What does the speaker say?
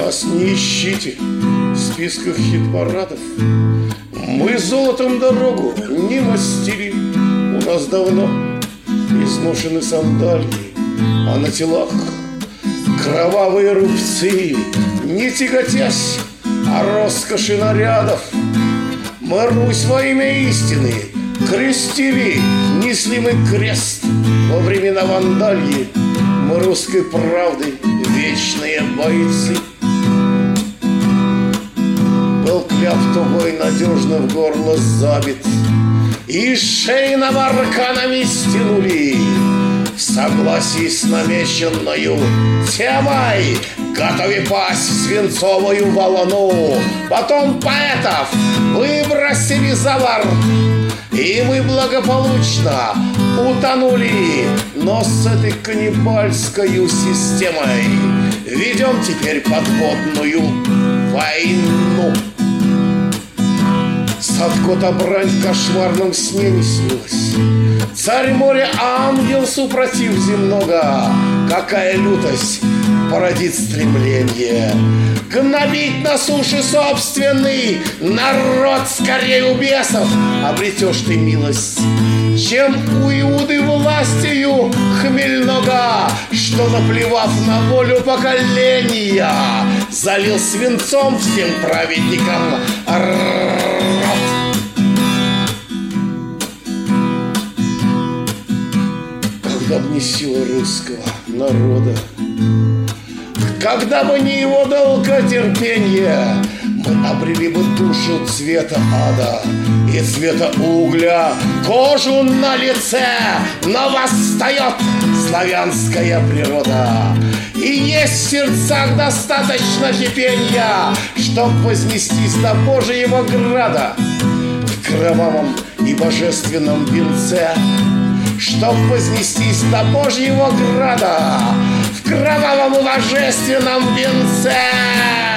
Нас не ищите в списках хит-парадов. Мы золотом дорогу не мастили. У нас давно изношены сандалии, а на телах кровавые рубцы. Не тяготясь о роскоши нарядов, мы Русь во имя истины крестили, несли мы крест во времена вандальи. Мы русской правды вечные бойцы. Был кляп тугой надежно в горло забит, и шейного арканами стянули. В согласии с намеченною темой готови пасть в свинцовую волну. Потом поэтов выбросили за борт, и мы благополучно утонули. Но с этой каннибальской системой ведем теперь подводную войну. Садко-то брань в кошмарном сне не снилась. Царь моря, ангел супротив земного. Какая лютость породит стремление гнобить на суше собственный народ. Скорее у бесов обретешь ты милость, чем у Иуды властью хмельного, что, наплевав на волю поколения, залил свинцом всем праведникам рот. Когда б не сила русского народа, когда бы не его долготерпение, мы обрели бы душу цвета ада и цвета угля, кожу на лице, но восстает славянская природа. И есть в сердцах достаточно кипения, чтоб вознестись до Божьего града в кровавом и божественном венце. Чтоб вознестись до Божьего града в кровавом и божественном венце.